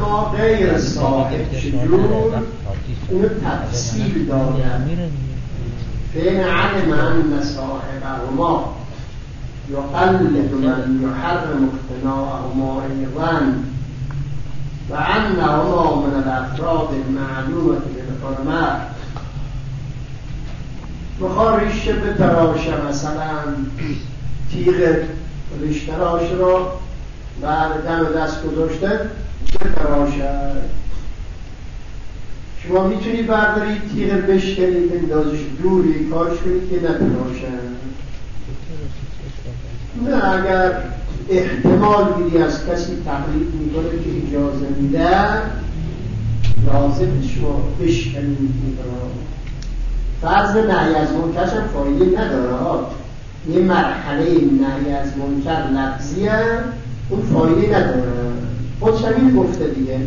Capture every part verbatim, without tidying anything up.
اما غیر صاحب چجور اونو تفصیل دارد. فین علم ان صاحبهما یقلد من یحرم اقتناءهما ایضا و انهما من الافراد المعلومة بالحرمة. بخواه ریشه بتراشه، مثلا تیغ ریشتراش رو بعد دم دست گذاشته بتراشه. شما میتونید بردارید تیغ بشکنید بندازش دوری کارش کنید که نتراشه. نه اگر احتمال بیدی از کسی تقلید میکنه که اجازه میده لازم شما بشکنید میکنه. فرض نهی از منکر هم فایده نداره. یه مرحله نهی از منکر لفظیه، اون فایده نداره. خودش همین گفته دیگه.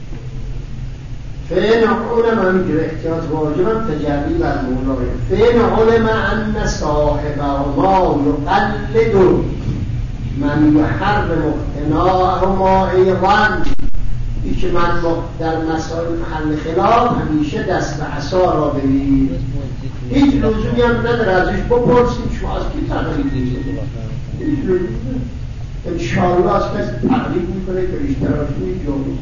فین علم همینجور احتیاط واجبم تجلی بر مولای. فین علم ان صاحبهما یقلد من یحرم اقتناءهما ایضا. ای که من در مسائل محل خلاف همیشه دست به عصا را ببین، هیچ لزومی هم نداره ازش بپرسید شما از کی تقلید میکنید. هیچ لزومی انشاءالله از کسی تقلید میکنه که اشتراک میکنه.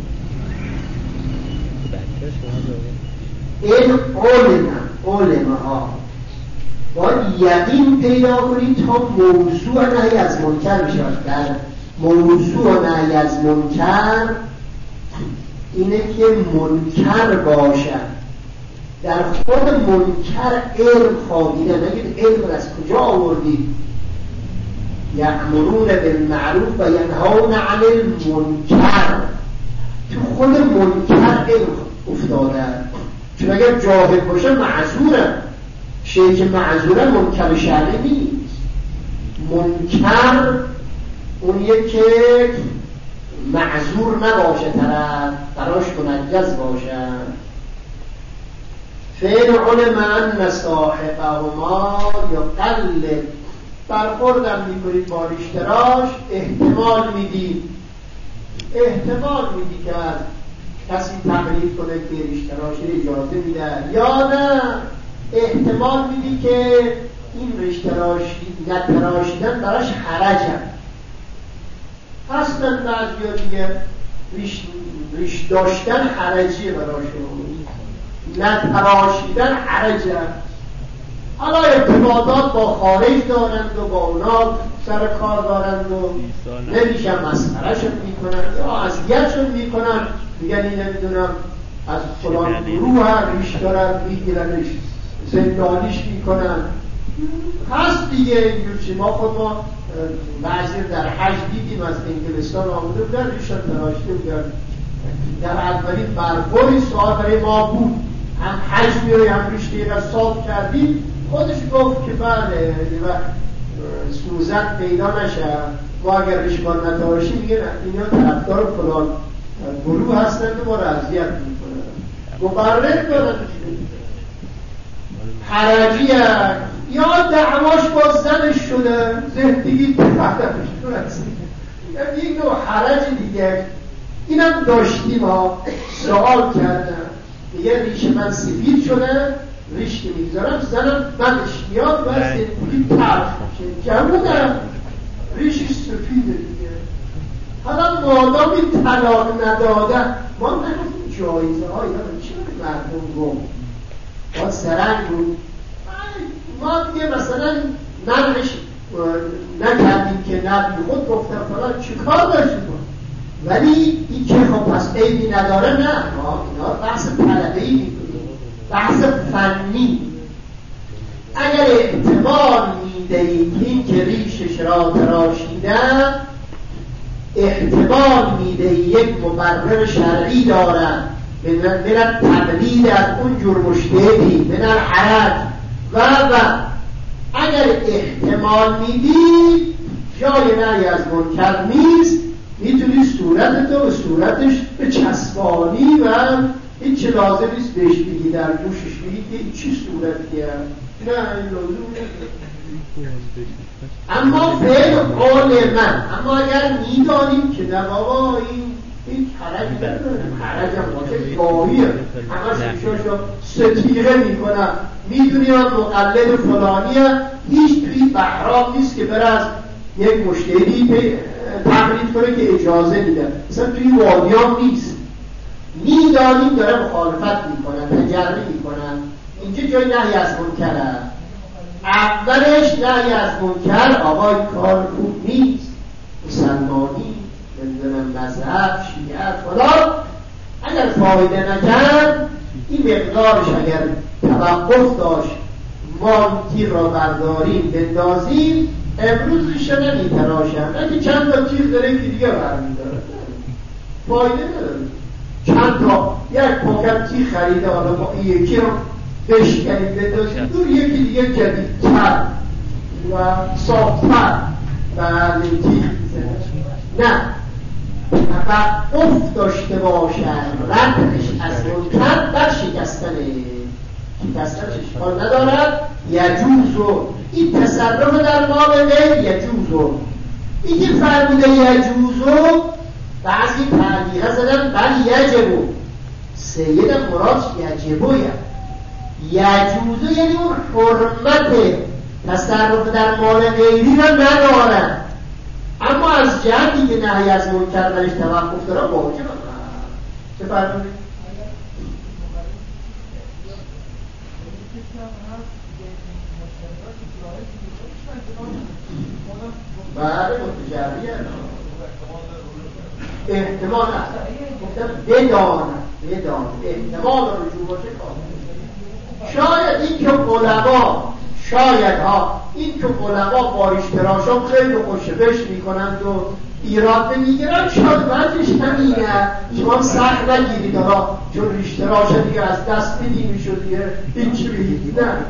این علم علم ها باید یقین پیدا کنید تا موضوع نهی از منکر بشود. در موضوع نهی از منکر اینه که منکر باشد. در خود منکر علم خوابیده. نگید علم از کجا آوردید؟ یأمرون بالمعروف و ینهون عن المنکر. تو خود منکر علم افتاده. چون اگر جاهل باشه معذوره. شیء که معذوره منکر شرعی نیست. منکر اونیه که معذور نباشه، طرف براش منجز باشه. فین علم ان صاحبهما یقلد. برخوردم میکنید با ریشتراش، احتمال میدید احتمال میدید که کسی تقلید کنه که ریشتراش اجازه میده، یا نه احتمال میدی که این ریشتراشی نتراشیدن براش حرجه. اصلا بعضی ها دیگه ریش, ریش داشتن حرجیه براشون، نتراشیدن حرجه. حالا ارتباطات با خارج دارند و با اونا سر کار دارند و نمیشن مسخرهشون میکنن یا اذیتشون میکنن، میگن این نمیدونم از فلان گروه هم ریش دارن میگیرنش زندانیش میکنن. هست دیگه اینجور. ما خود ما بعضی در حج دیدیم از انگلستان آمده بودن ریشان تراشته بودن. در اولین برخوری سوال برای ما بود هم حج بیایی هم ریشته را صاف کردیم. خودش گفت که بله و سوزن پیدا نشه، ما اگر ریشمان نتراشی میگن اینا طرفدار فلان گروه هستن که ما را اذیت میکنن. مبرر دارن حرجیه یا دعواش با زنش شده زندگی تفهدمش کنست. یعنی یک نوع حرج دیگه. اینم داشتیم ها. سوال کردم دیگه ریش من سفید شده، ریش که میگذارم زنم بدش میاد و زندگی ترخ میشه. جمعونم ریشش سفیده دیگه. حالا مادامی طلاق نداده ما نگفتیم جایزه های چی باید مردم گفت باید سرنگ بود. ما دیگه مثلا منعش نکردیم که نبی خود گفتم فلان چی کار داشتیم. ولی این که خب پس عیبی نداره، نه ما اینا بحث طلبه‌ای میکنیم، بحث فنی. اگر احتمال میدهید این که ریشش را تراشیدن، احتمال میدهید یک مبرر شرعی دارد من تقلید از اون جور مشتهدی من الحرج و و اگر احتمال میدید جای نهی از منکر نیست، میتونی صورت تو و صورتش به چسبانی و هیچ لازم نیست بهش بگی در گوشش بگی که این چی صورتیه، نه این لازم نیست. اما فعل قول من، اما اگر میدانیم که نه بابا این این حرج نداریم، حرج هم باشه گاهیه، همه شوشاشو ستیغه میکنن، میدونی هم مقلد فلانیه، هیچ توی بحرام نیست که بر از یک مشتری تقلید کنه که اجازه میده، مثلا توی وادیام نیست، میدانیم داره مخالفت میکنن، تجربه میکنن، اینجا جای نهی از منکره. اولش نهی از منکر آقای کار خوب نیست، مسلمانی نمیدونم مذهب شیعه فلان اگر فایده نکرد این مقدارش اگر توقف داشت ما تیر را برداریم بندازیم امروزش نمیتراشم، اگه چند تا تیر داره که دیگه برمیداره فایده نداره. چند تا یک پاکت تیر خریده حالا با یکی رو بشکنیم بندازیم دور یکی دیگه جدیدتر و صافتر و تیر نه توقف داشته باشد ردش از منکر بر شکستنه، شکستنش اشکال ندارد. یجوزو این تصرف در مال غیر یجوزو، این که فرموده یجوزو بعضی تعلیقه زدن بل یجبو، سید مراد یجبویه، یجوزو یعنی اون حرمت تصرف در مال غیری رو ندارن، اما از جهتی که نهی از منکر درش توقف داره واجبه. چه فرمودید؟ بله متجریه احتمال هست، گفتم بدانم بدانم احتمال رجوع باشه کافیه. شاید این که علما شاید ها این که علما با ریشتراشان خیلی خوشبش میکنند و ایراد نمیگیرن، شاید وجهش همینه، شما سخت نگیرید ها چون ریشتراش دیگه از دست بدی میشد دیگه هیچی بگید نه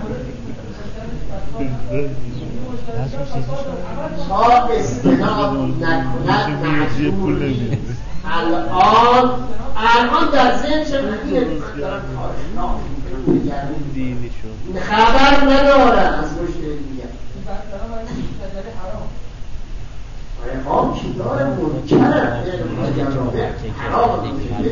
تا استناد نکند معذور نیست. الان الان در ذهن چه مدینه من دارم کارشنا خبر نداره از مشکل دیگه حرام چی داره منکره حرام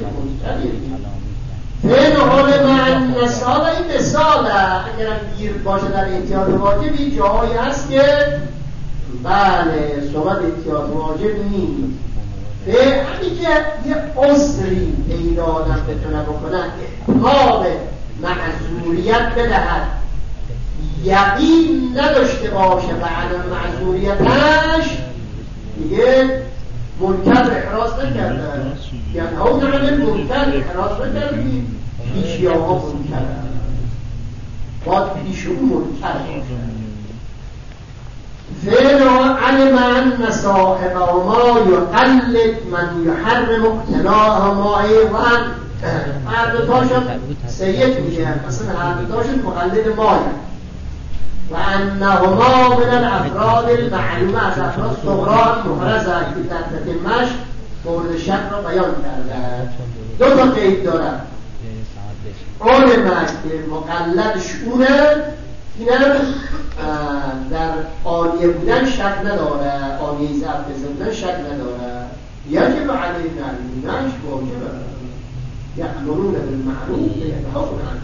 فعل حال معنی مثال این مثاله اگرم گیر باشه در احتیاط واجبی جایی هست که بله صحبت احتیاط واجب نیست، به همین که یه عذری پیدا آدم بتونه بکنن احتمال معذوریت بدهد یقین نداشته باشه و عدم معذوریتش دیگه منکر احراز نکرده، یعنی ها نمونه منکر احراز نکردیم پیشی آقا منکر باید پیش اون منکر فعلا علم ان صاحب ما یقلد من یحرم اقتلاع ما ایوان هر دوتاشون سید میگه مثلا هر دوتاشون مقلد مایه و انهما من الافراد المعلومه از افراد صغرا محرزه که در تتمش مورد شک را بیان کرده. دو تا قید داره، علمه که مقلدش اونه اینم در آنیه بودن شک نداره، آنیه ضبط بودن شک نداره، یجب علیه نرمینش واجبه یأمرون بالمعروف وینهون عن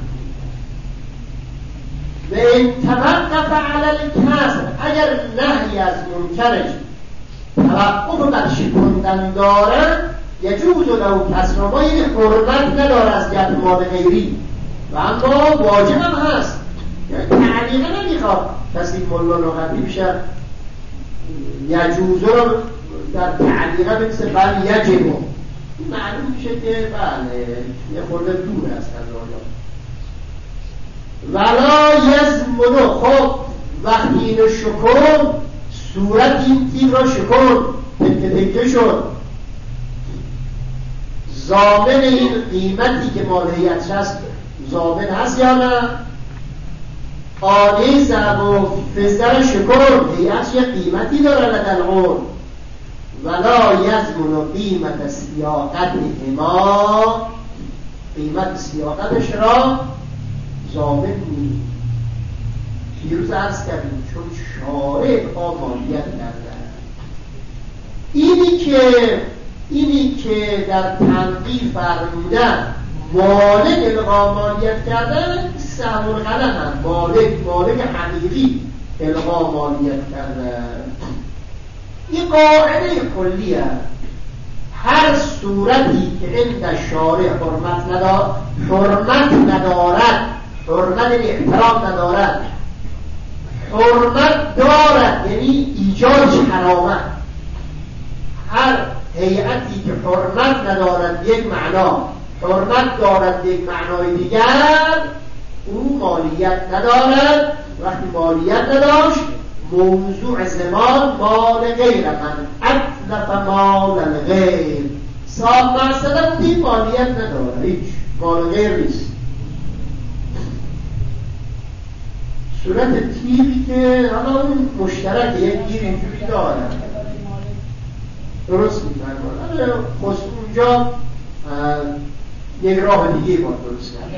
و این توقف علی الکسر اگر نهی از منکرش توقف بر شکندن داره یجوز له کسر ما یعنی حرمت نداره از جهت مال غیری و اما واجب هم هست، یعنی تعلیقه نمیخواد کسی ملا لغتی بشه یجوزه رو در تعلیقه بنویسه بل یجبه معلوم میشه که بله یه خورده دور است از آیا ولا یزمنو. خب وقتی اینو شکن صورت این تیر را شکن تکه تکه شد ضامن این قیمتی که مال هیئتش هست ضامن هست یا نه؟ آنه ضرب و فزده شکن هیئتش یه قیمتی داره لدن قول ولا یزمن قیمت سیاقت ما قیمت سیاقتش را ضامن نیست. پیروز عرض کردیم چون شارع آمالیت کرده اینی که اینی که در تنقیح فرمودن مالک القا مالیت کردن سهم القلم هم مالک مالک حقیقی القا مالیت کردن. این قاعده کلی هست. هر صورتی که عند شارع حرمت ندارد حرمت ندارد حرمت احترام ندارد حرمت دارد یعنی ایجادش حرامت. هر هیئتی که حرمت ندارد یک معنا حرمت دارد یک معنای دیگر او مالیت ندارد. وقتی مالیت نداشت موضوع زمان مال غیر من اتلف مال الغیر صاحب مقصده بودی مالیت نداره هیچ مال غیر نیست. صورت تیری که حالا اون مشترک یک گیر اینجوری داره درست میفرماد خصوص اونجا یک راه دیگه با درست کرد.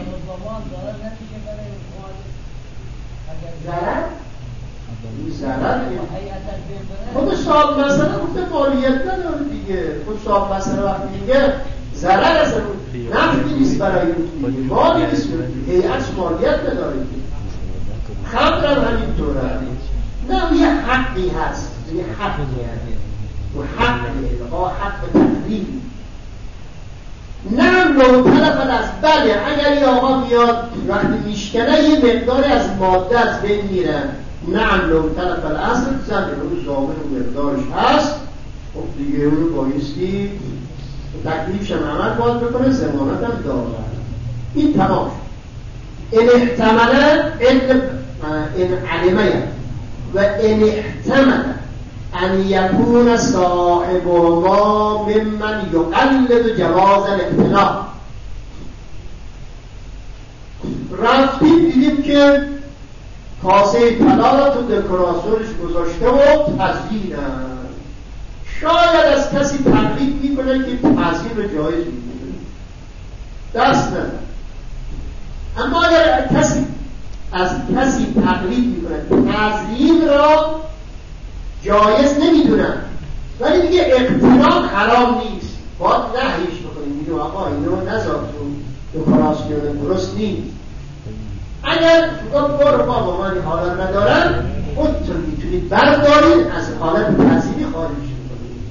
ضرر؟ این ضرر خود صاحب مسئله گفته مالیت نداره دیگه. خود صاحب مسئله وقتی میگه ضرر اصلا نفتی نیست برای اون دیگه مالی نیست هیئتش مالیت نداره دیگه. خمر هم همینطوره نه اون یه حقی هست یه حقی هست و حقی ها حق تقریب نه لو طرف از بله اگر یه آقا میاد وقتی میشکنه یه مقداری از ماده از بین میره نه لو طرف الاصل زنده رو زامن و مقدارش هست خب دیگه اون رو بایستی تکلیفش هم عمل باید بکنه زمانت هم داره. این تمام این احتمالا این علمه و این احتمالا ان یکون صاحب ما ممن یقلد جواز الاقتناع. رفتیم دیدیم که کاسه طلا را تو دکوراسیونش گذاشته و تزیین شاید از کسی تقلید میکنه که تزیین رو جایز میکنه دست نداره. اما اگر کسی از کسی تقلید میکنه تزیین را جایز نمیدونن ولی دیگه اقتناع حرام نیست باید نهیش بکنیم میگه آقا اینو نذار تو دکوراسیون درست نیست. اگر گفت برو بابا من حالت ندارم خودتون میتونید بردارید از حالت تزیینی خارج کنید.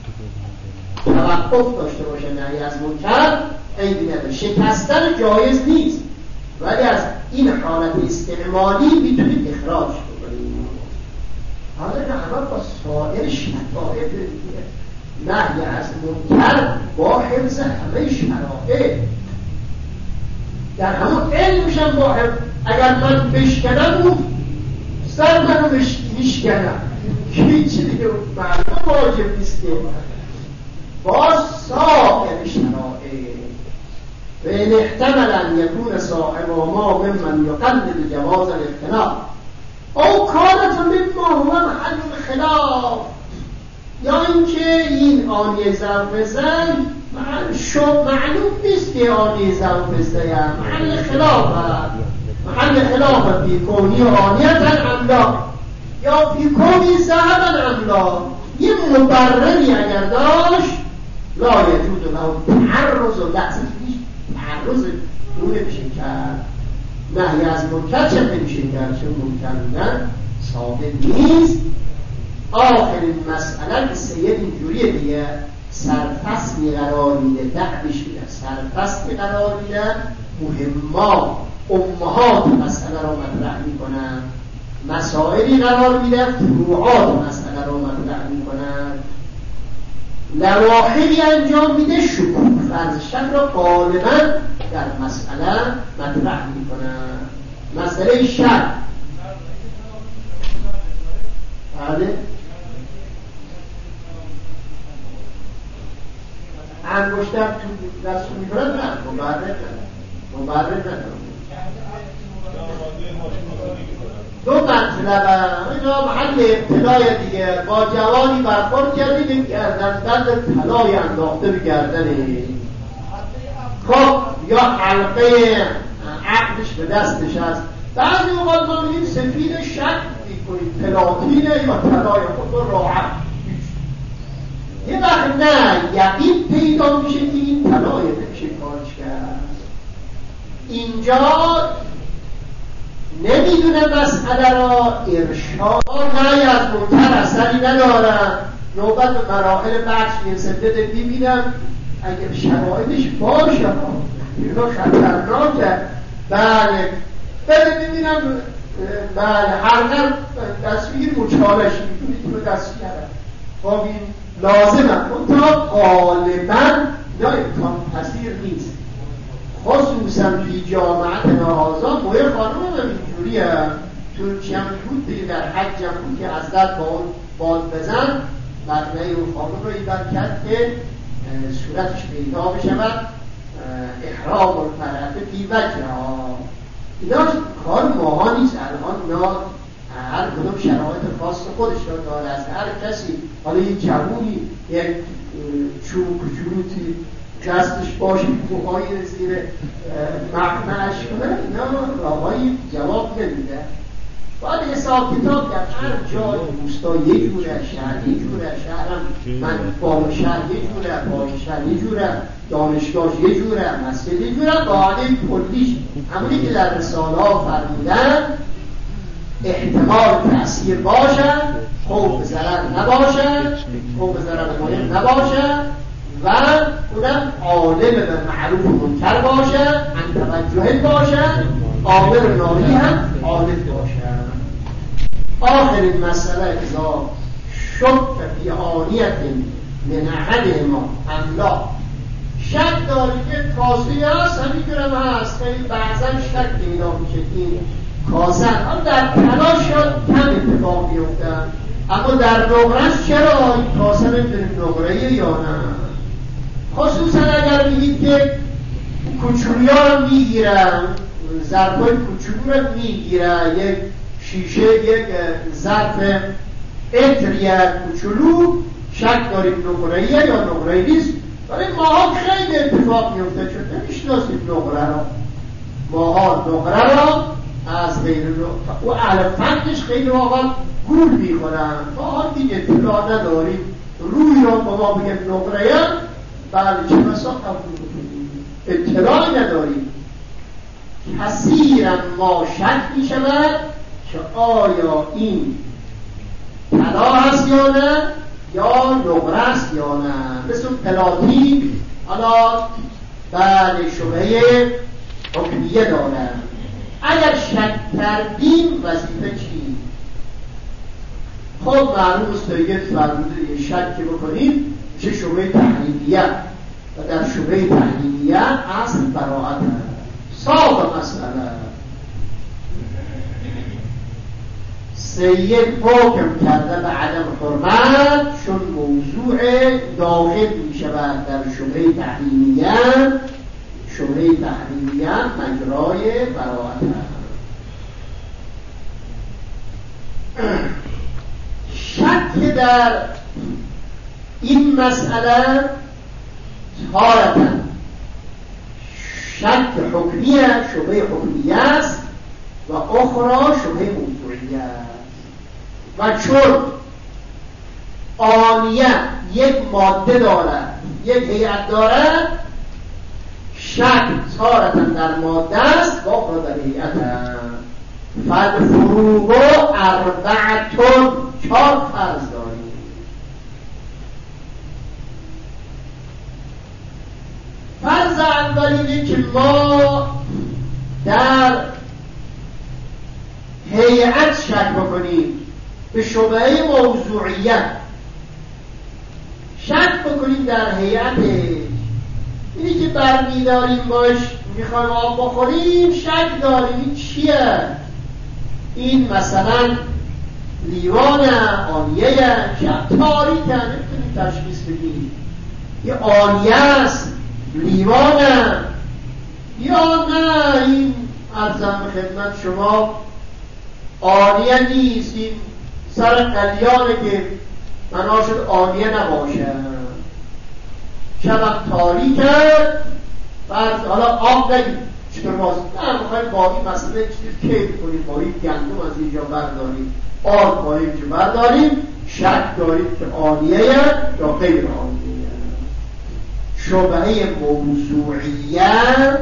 توقف داشته باشه نهی از منکر عیبی نداره. شکستن جایز نیست ولی از این حالت استعمالی میتونید اخراج کنید. حالا نه همه با سایر شرایط دیگه نهی از منکر با حفظ همه شرایط در همون علمش هم با حفظ. اگر من بشکنم اون سر منو میشکنم هیچی دیگه معلوم واجب نیست که با سایر شرایط و این احتمالا یکون صاحب ما ممن یقلد جواز الاقتناع او کارت مما هو محل خلاف یا اینکه این آنیه زنفزن معلوم نیست که آنیه زنفزن محل خلاف محل خلاف فی کونی آنیتن املا یا فی کونی ذهبن املا. یه مبرری اگر داشت لا یجوز له تعرض و لحظه تعرض اون نمیشه کرد. نهی از منکر چه نمیشه کرد چون منکر بودن ثابت نیست. آخرین مسئله که سید اینجوریه دیگه سرفصلی قرار میده دعویش میده سرفصلی قرار میده مهمات امهات مسئله رو مطرح میکنن مسائلی قرار میده فروعات مسئله رو مطرح میکنن لواحقی انجام میده شکوک فرض شک را غالبا در مسئله مطرح میکنن. مسئله شک بله انگشتر تو دست میکنن نه مبرد نه مبرد نه دو مطلب اینا محل ابتلای دیگه با جوانی برخورد کردیم گردنبند طلای انداخته به گردنه خب یا حلقه عقدش به دستش هست. بعضی اوقات ما میگیم سفید شک میکنیم پلاتینه یا طلای خود رو راحت یه وقت نه یقین پیدا میشه که این طلایه نمیشه کارش کرد. اینجا نمیدونه مسئله را ارشاد نه از منتر اثری ندارم. نوبت به مراحل بخش میرسه بده ببینم اگر شرایطش باشه اینا خطرناکه. بله بده ببینم بله هر نر دست بگیر مچالش میتونی تو دست کردن با این لازمه منطقه غالبا یا امکان پذیر نیست، خصوصا فی جامعت نهازا. موی خانم هم اینجوری هم تو چیم بود دیگه در حج هم بود که حضرت با اون باد بزن برنه اون خانم رو ایبر کرد که صورتش پیدا بشود احرام و فرعته فی وجه ها. اینا کار ماها نیست. الان اونا هر کدوم شرایط خاص خودش رو داره. از هر کسی حالا یک جوونی یک چوب کچولوتی دستش باشه موهای زیر مقنعش کنه اینا راهایی جواب نمیده. باید حساب کتاب کرد. هر جای روستا یه جوره، شهر یه جوره، شهرم من بالا شهر یه جوره، پایین شهر یه جوره، دانشگاه یه جوره، مسجد یه جوره. قاعده کلیش همونی که در رساله ها فرمودن احتمال تأثیر باشد، خوف ضرر نباشد، خوف ضرر مهم نباشد و اونم عالم به معروف و منکر باشد، انتوجه باشد، آمر ناهی هم عالم باشد. آخرین مسئله اذا شک فی آنیت من احدهما املا، شک داری که کاسه هست همینجورم هست، خیلی بعضا شک پیدا میشه این کاسه هم در تلاش شد کم اتفاق بیفتن، اما در نقرش چرا این کاسه نمیدونیم نقره یا نه. خصوصا اگر میگید که کوچولی ها رو میگیرن، ظرفای کوچولو رو میگیرن، یک شیشه یک ظرف اتریه کوچولو، شک داریم نقره یا نقره نیست. ولی ماها خیلی اتفاق میفته چون نمیشناسیم نقره را. ماها نقره را از غیر نقره و اهل فنش خیلی واقعا گول میخورن. ماها دیگه اطلاع نداریم روی را با ما بگه نقره بله چه بسا قبول بکنیم، اطلاعی نداریم. کثیرا ما شک می شود که آیا این طلا هست یا نه یا نقره است یا نه. مثل پلاتین حالا بله شبهه حکمیه دارن. اگر شک کردیم وظیفه چی؟ خب معلوم است دیگه فرموده یه شک بکنیم چه شبهه تحریمیه و در شبهه تحریمیه اصل براعت هست. صاف مسئله سید حکم کرده به عدم حرمت چون موضوع داخل می شود در شبهه تحریمیه. شبهه تحریمیه مجرای براعت هست. شک در این مسئله تارتا شک حکمیه، شبهه حکمیه است و اخرى شبهه موضوعیه است. و چون آنیه یک ماده دارد، یک هیئت دارد، شک تارتا در ماده است و اخرى در هیئت است. فالفروق اربعتون، چهار فرض داریم. فرض اول اینه که ما در هیئت شک بکنیم به شبهه موضوعیت، شک بکنیم در هیئت اینی که برمیداریم باش میخوایم آب بخوریم، شک داریم این چیه؟ این مثلا لیوانه، آنیه، شب تاریکه، نمیتونیم تشخیص بدیم یه آنیه است، لیوانه یا نه این عرضم خدمت شما آنیه نیست، این سر قلیانه که بنا شد آنیه نباشه، شبم تاریکه. بعد حالا آب نگیم چطور باز نه میخوایم با این مسئله چیز کیف کنیم، با این گندم از اینجا برداریم، آرد با اینجا برداریم، شک دارید که عالیه یا غیر عالیه. شبهه موضوعیت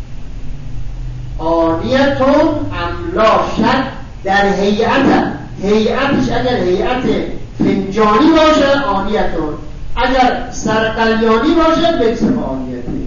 عالیتون املا شک در هیئت، هیئتش اگر هیئت فنجانی باشه عالیتون، اگر سرقلیانی باشه بکس عالیتون.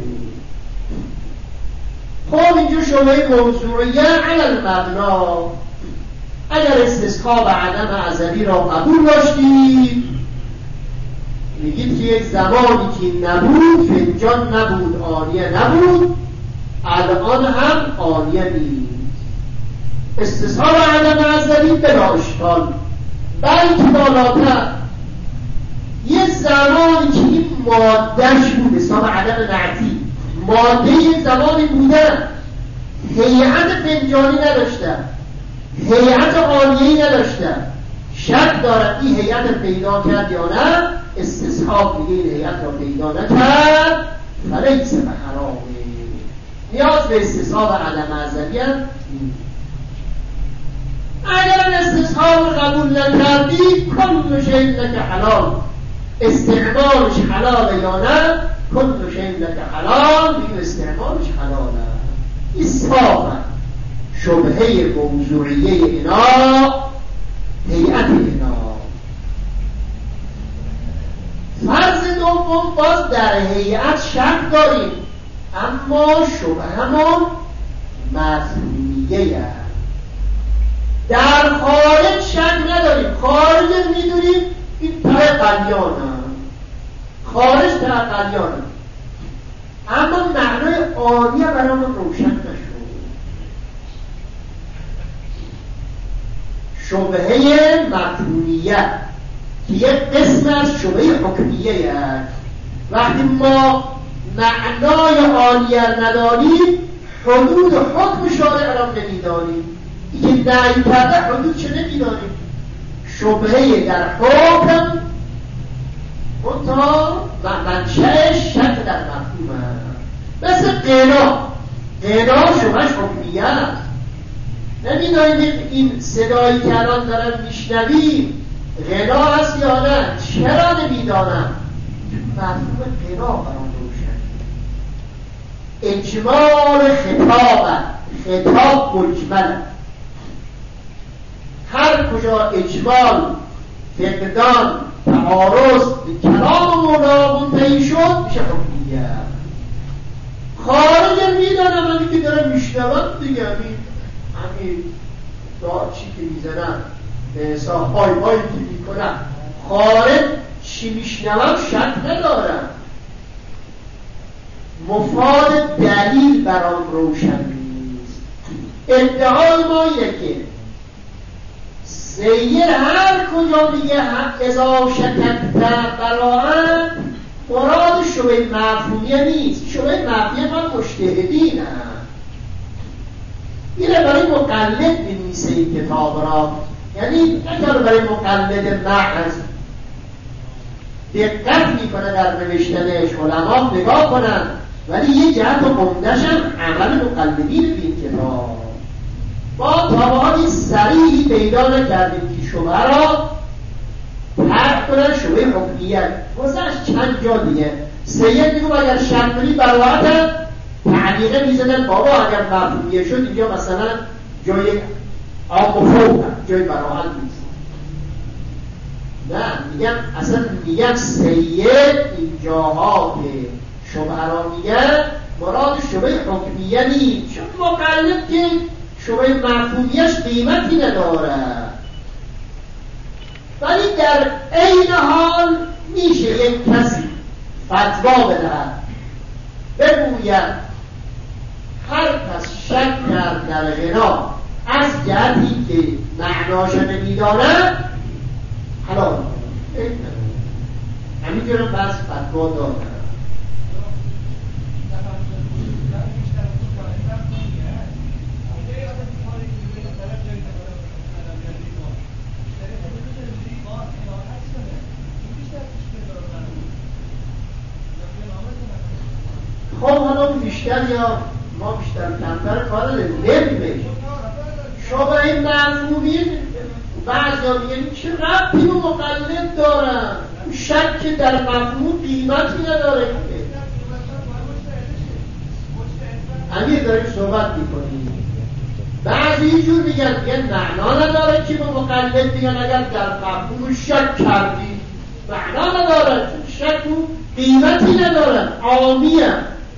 خب اینجا شبهه موضوعیت علی المبنا، اگر استثقاب عدم ازلی را قبول داشتید میگید که یک زمانی که نبود فنجان نبود عالیه نبود، الان هم عالیه نیست. استصحاب عدم ازلی بلا اشکال، بلکه بالاتر یه زمانی که این مادهش بود، حساب عدم نعتی ماده یک زمانی بودن، هیئت فنجانی نداشتن، هیئت عالیه‌ای نداشتن، شک دارد این هیئت پیدا کرد یا نه، استصحاب دیگه این هیئت را پیدا نکرد، فلیس به حرامه، نیاز به استصحاب عدم ازلی هم نیست. اگر استصحاب قبول نکردی کل شیء لک حلال، استعمالش حلاله یا نه، کل شیء لک حلال، میگه استعمالش حلاله. اصفاقا شبهه موضوعیه اینا هیئت اینا. فرض دوم باز در هیئت شک داریم، اما شبهمون مفهومیه هست. در خارج شک نداریم، خارج میدونیم این ته قلیان هم. خارج ته قلیان هم. اما معنای آنیه برامون روشن نشد. شبهه مفهومیه که یک قسم از شبهه حکمیه هست. وقتی ما معنای آنیه نداریم حدود حکم شارع را نمیدانیم، این که نهی کرده حدود چه نمیدانیم. شبهه در حکم منتها منشأش شک در مفهوم هست. مثل قنا، قنا شبهش حکمیه است. نمیدانیم این صدایی که الان دارن میشنویم غنا هست یا نه، چرا نمیدانم؟ مفهوم غنا برام روشن. اجمال خطاب، خطاب مجمل، هر کجا اجمال فقدان تعارض به کلام مولا منتهی شد میشه حکمیه. خارج میدانم همین که دارم میشنوم دیگه، همین همین دار چی که میزنم به حساب های هایی که میکنم، خارج چی میشنوم شک ندارم، مفاد دلیل برام روشن نیست. ادعای ما اینه که سیر هر کجا میگه اذا شککت براءت مراد شبهه مفهومیه نیست، شبهه مفهومیه ما مجتهدینه. اینه برای مقلد بنویسه این کتاب را، یعنی اگر برای مقلد محض دقت میکنه در نوشتنش، علما نگاه کنن، ولی یه جهت عمده‌ش هم عمل مقلدین به این کتاب. با طبعاتی صریحی پیدا نکردیم که شبه را ترک کنن شبه حکمیت. گذشت چند جا دیگه سید میگو اگر شک کنی براحت تعلیقه میزنن بابا اگر مفهومیه شد اینجا مثلا جای آب و فوق جای براحت نیست. نه میگم اصلا میگم سید اینجاها که شبه را میگن مراد شبه حکمیه نیست، چون مقلد که شبه مفهومیش قیمتی نداره. ولی در عین حال میشه یک کسی فتوا بدهد بگوید هر کس شک کرد در غنا از جهتی که معناش نمیداند حلال همینجور بس فتوا دادن. خب حالا بیشتر یا ما بیشتر کمتر کار نمیشه. شبهه مفهومی بعضیا میگن چه ربطی و مقلد دارن، شک در مفهوم قیمتی نداره که. امیر داریم صحبت میکنیم. بعضی اینجور میگن میگن معنا نداره که به مقلد میگن اگر در مفهوم شک کردی معنا نداره، شک و قیمتی ندارن، عامی هم.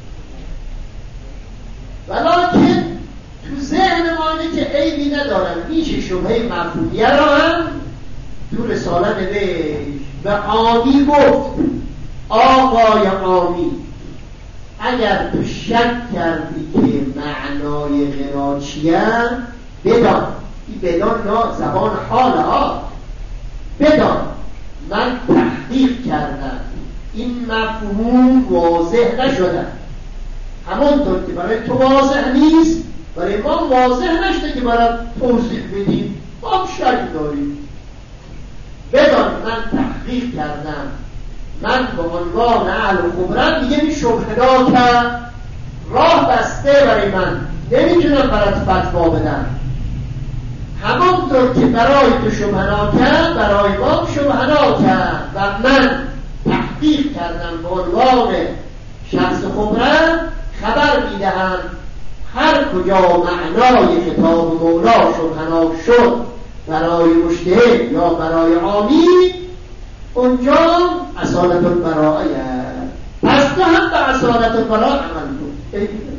ولیکن تو ذهن ما اینه که عیبی ندارن. میشه شبهه مفهومیه را هم تو رساله نوشت و عامی گفت آقای عامی اگر تو شک کردی که معنای غنا چیه بدان، این بدان نه زبان حال ها، بدان من تحقیق کردم این مفهوم واضح نشده، همونطور که برای تو واضح نیست برای ما واضح نشده که برای توضیح بدیم، ما شک داریم. بدان من تحقیق کردم، من به عنوان اهل خبرت میگه این شبهه کرد راه بسته برای من، نمیتونم برات فتوا بدم. همونطور که برای تو شبهه کرد برای ما شبهه کرد و من تحقیق کردم به عنوان شخص خبرت خبر میدهم هر کجا معنای کتاب مولا شبهه شد برای مجتهد یا برای عامی اونجا اصالت البراءه پس تو هم به اصالت البراءه عمل کن.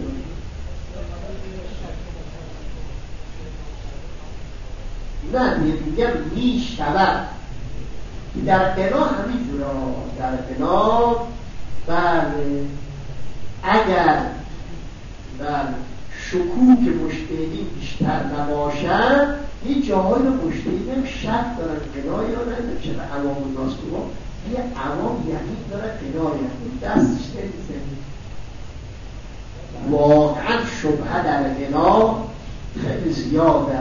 نه میگم میشود در قنا همینجورا، در قنا بله اگر بله شکوک مجتهدین بیشتر نباشد یه جاهای مجتهدین هم شک دارن قنا یا نه، چرا عوام الناس تو یه عوام یقین داره قنا یا دستش نمیزنه. واقعا شبهه در قنا خیلی زیاده،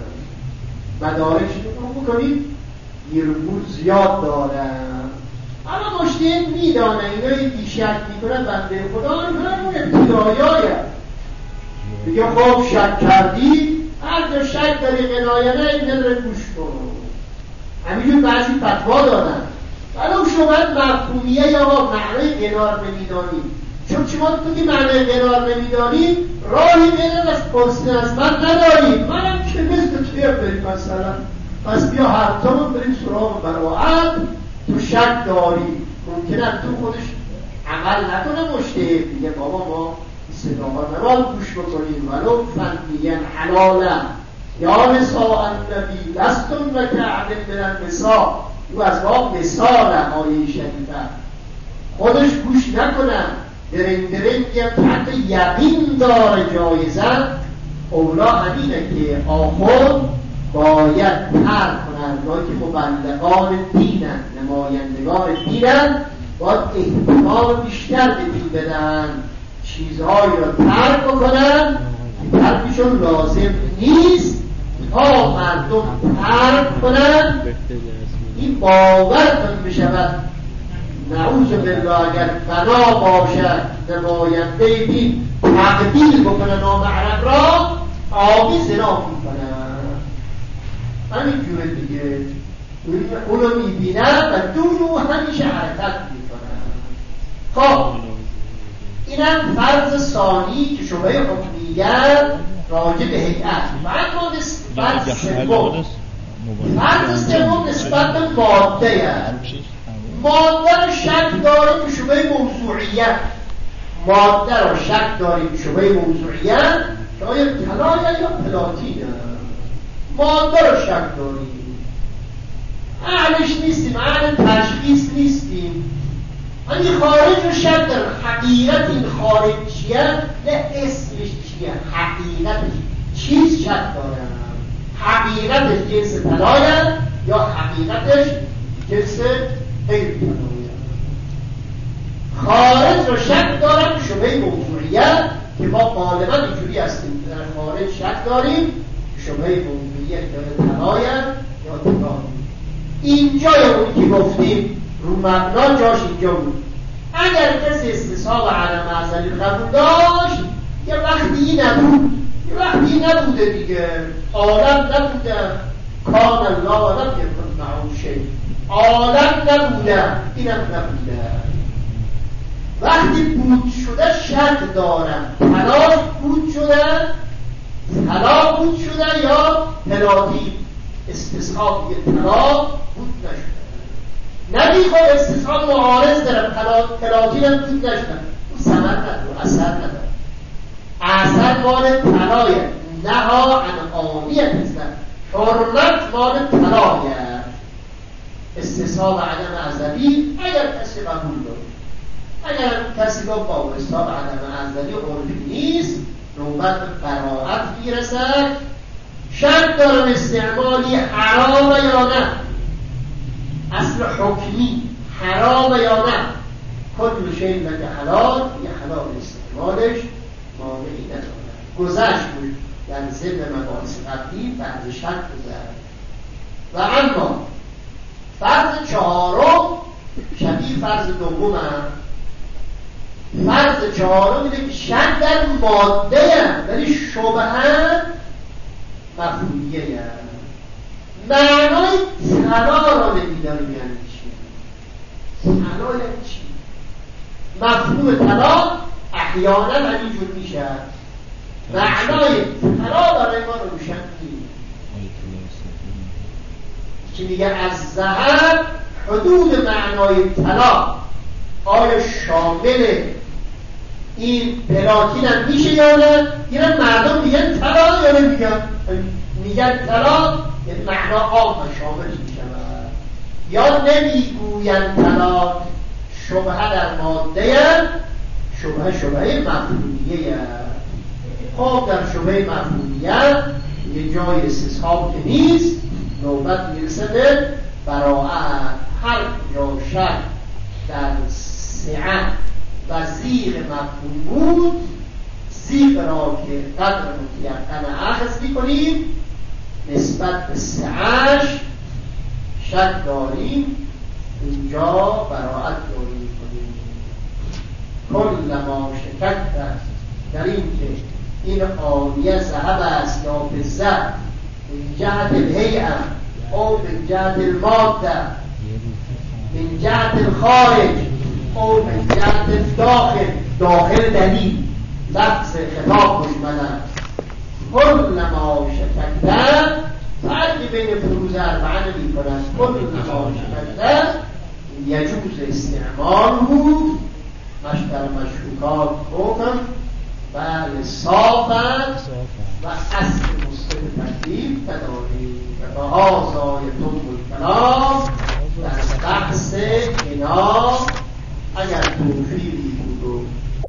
مدارش رو بکنید گیرگور زیاد دارن، اما مجتهد میدانه اینایی که شک میکنن بنده خدا رو اون ابتدایایه دیگه. خب شک کردی هر جا شک داری قنایه نه این داره گوش کن. همینجور بعضی فتوا دادن ولی شما مفهومیه یا معنی قنار نمیدانی، چون شما تو که معنی قنار نمیدانی راهی قنار از پرسیدن از من نداری، منم که مثل توی بریم مثلا. پس بیا هر تامون بریم سراغ براعت. تو شک داری ممکنه تو خودش عمل نکنه مجتهد دیگه بابا ما صداها نباید گوش بکنیم ولو فندیگن حلالا یا نساء النبی لستون و کعبن من النساء. او از واقع مثال آیه شریفه خودش گوش نکنم درنگ درنگ هم تحت یقین داره جایزن. اولا همینه که آخر باید ترک کنن، اونایی که مبلغان دینن نمایندگان دینن باید احتمال بیشتر به دین بدن، چیزهایی را ترک بکنن که ترکشون لازم نیست تا مردم ترک کنن. این باورتون بشود نعوذ بالله اگر بنا باشد نماینده دین تقدیل بکنه نامحرم را آبی زنا میکنن. همین جوره دیگه اونو میبینن و دونو همیشه حرکت میکنن. خب اینم فرض ثانی که شبهه حکمیت راجع به هیئت. بعد نسبت سوم فرض سوم نسبت به ماده است. ماده رو شک داره که شبهه موضوعیت، ماده رو شک داره که شبهه موضوعیت شاید طلایه یا پلاتینه. ماده رو شک داریم، اهلش نیستیم، اهل تشخیص نیستیم. این خارج رو شک داریم. حقیقت این خارج چیه؟ نه اسمش چیه، حقیقتش چیز شک دارم. حقیقتش جنس طلایه یا حقیقتش جنس غیر طلایه. خارج رو شک دارم شبهه موضوعیت که ما غالبا اینجوری هستیم، در خارج شک داریم شبهه موضوعیت یا طلایه یا طلایه. اینجا اونی که گفتیم رو مبنا جاش اینجا بود. اگر کسی استصحاب عدم ازلی قبول داشت یه وقتی نبود، یه وقتی نبوده دیگه، عالم نبوده، کان الله لم یکن معه شیء، عالم نبوده اینم نبوده. وقتی بود شده شک دارم تلاش بود شده، طلا بود شده یا پلاتی استصحاب یه طلا بود نشده. نبی خود استصحاب معارض دارم پلاتی هم بود نشده، اون ثمر نداره، اثر نداره. اثر مال طلایه، نها عن آنیت هستن، حرمت مال طلایه. استصحاب عدم ازلی اگر کسی قبول داره، اگر کسی با با استصحاب عدم ازلی عرفی نیست، نوبت براعت میرسد. شک دارم استعمالی حرام یا نه، اصل حکمی حرام یا نه. کل شیء لک حلال، یه حلال استعمالش مانعی نداره. گذشت بود در ضمن مباحث قبلی بعد شک گذشت. و اما فرض چهارم شبیه فرض دوم هم. فرض چهارم میده که شک در ماده هم ولی شبهه مفهومیه هم. معنای طلا را نمیداریم یعنی چی؟ طلا یعنی چی؟ مفهوم طلا احیانا همینجور میشه. معنای طلا برای ما روشن نیست. که میگه از ذهب حدود معنای طلا آیا شامل این پلاتین هم میشه یا نه؟ اینم مردم میگن طلا یا نمیگن؟ میگن طلا یه معنا عام شامل میشه یا نمیگوین طلا. شبهه در ماده هم شبهه شبهه مفهومیه. خب در شبهه مفهومیه یه جای استصحاب که نیست، نوبت میرسه به براعت. هر جا شک در سعه و زیغ مفهوم بود، زیغ را که قدر متیقن اخذ میکنیم، نسبت به سعهش شک داریم، اینجا براعت داریم کنیم. کل ما شکک در این که این آلیه ذهب است یا فضه من جهت الهیئه او من جهت الماده من جهت الخارج او من جهت الداخل، داخل دلیل لفظ خطاب مجمله. کل ما شککتر فرقی بین فروض اربعه نمی کند. کل ما شککتر یجوز استعمال بود مشتر مشروکات حکم بله صافت و اصل مصطفی تکلیف تداری و به آزای طول کلام در بحث اینا اگر توفیقی